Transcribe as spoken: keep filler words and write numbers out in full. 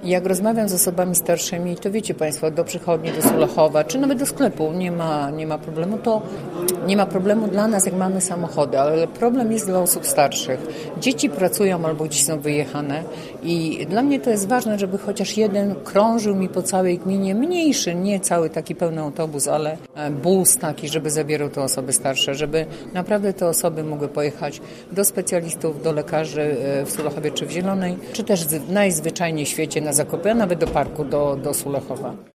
Jak rozmawiam z osobami starszymi, to wiecie Państwo, do przychodni, do Sulechowa, czy nawet do sklepu nie ma, nie ma problemu. To nie ma problemu dla nas, jak mamy samochody, ale problem jest dla osób starszych. Dzieci pracują albo gdzieś są wyjechane i dla mnie to jest ważne, żeby chociaż jeden krążył mi po całej gminie, mniejszy, nie cały taki pełny autobus, ale bus taki, żeby zabierał te osoby starsze, żeby naprawdę te osoby mogły pojechać do specjalistów, do lekarzy w Sulechowie czy w Zielonej, czy też najzwyczajniej w świecie na zakupy, a nawet do parku, do, do Sulechowa.